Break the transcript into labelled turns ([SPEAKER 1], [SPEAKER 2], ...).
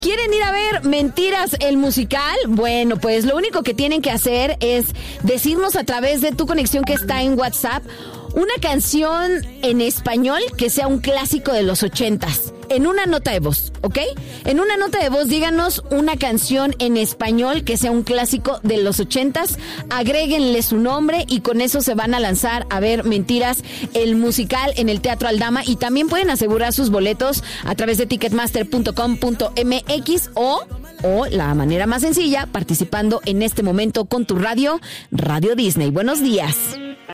[SPEAKER 1] ¿Quieren ir a ver Mentiras, el musical? Bueno, pues lo único que tienen que hacer es decirnos a través de tu conexión que está en WhatsApp una canción en español que sea un clásico de los 80s. En una nota de voz, ¿ok? En una nota de voz díganos una canción en español que sea un clásico de los 80s. Agréguenle su nombre y con eso se van a lanzar a ver Mentiras, el musical en el Teatro Aldama. Y también pueden asegurar sus boletos a través de ticketmaster.com.mx o la manera más sencilla, participando en este momento con tu radio, Radio Disney. Buenos días.